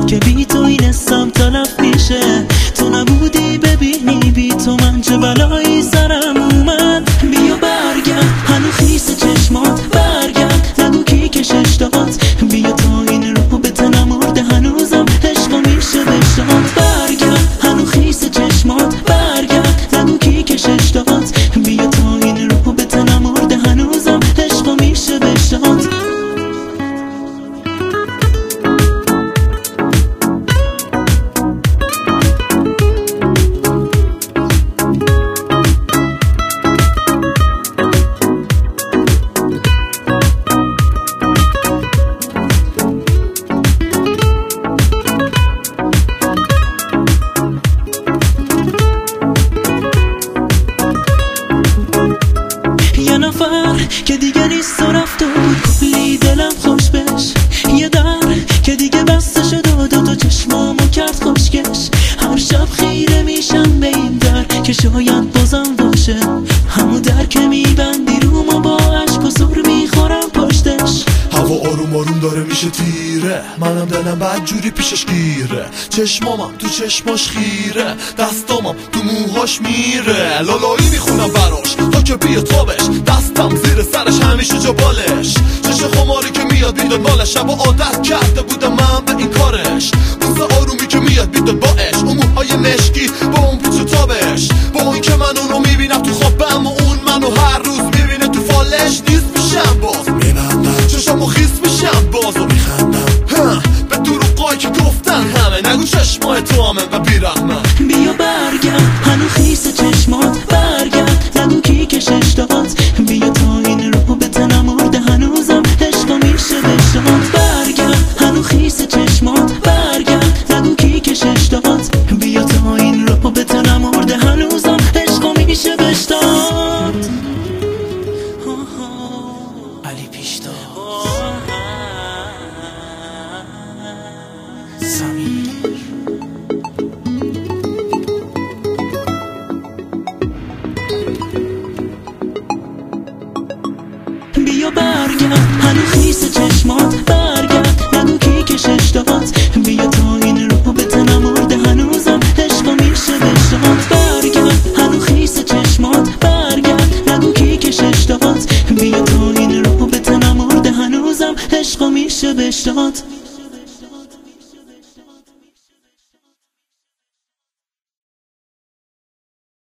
که بی تو این اسم تلف میشه. تو نبودی ببینی بی تو من چه بلایی سرم اومد. بیا برگرد هنو خیس چشمات، برگرد نگو کی کشش داد. بیا تا این رو به تنم مرده هنوزم عشقا میشه بشاد. برگرد هنو خیس چشمات، برگرد نگو کی کشش داد. بیا تا این رو به تنم مرده هنوزم عشقا میشه بشاد. یه نفر که دیگه نیست و رفته بود، کلی دلم خوش بش. یه در که دیگه بسته شد و دو چشمامو کرد خوشگش. هر شب خیره میشم به این در که شاید بازم باشه، همون در که میبندی رومو با عشق و زور میخورم پشتش. هوا آروم آروم داره میشه تیره، منم دلم بدجوری پیشش گیره. چشمامم تو چشماش خیره، دستامم تو موهاش میره. لالایی میخونم براش تا که بیا تابش، دستم زیر سرش همیشه جا بالش. چش خماری که میاد بیداد بالش، شب و عادت کرده بودم من به این کارش. بوز آرومی که میاد بیداد با عشق، اون موهای مشکی با اون پیچ و تابش. با این که من اونو میبینم تو خوابم و اون منو هر روز میبینه تو فالش. نیست میشم باز میبندم چشمو خیس میشم باز و میخندم به دروغایی که گفتن همه. نگو چشمای تو همه و بیرحمن. بیا برگرد هنو خیس چشمات، برگرد نگو کی کشش داد. بیا تا این رو به تنم مرده هنوزم عشقا میشه بشاد. برگرد هنو خیس چشمات، برگرد نگو کی کشش داد. بیا تا این رو به تنم مرده هنوزم عشقا میشه بشاد. علی پیشتاز سمیر. بیا برگرد هنو خیس چشمات، برگرد نگو کی کشش داد. بیا تا این رو به تنم مرده هنوزم عشقا میشه بشاد. برگرد هنو خیس چشمات، برگرد نگو کی کشش داد. بیا تا این رو به تنم مرده هنوزم عشقا میشه بشاد.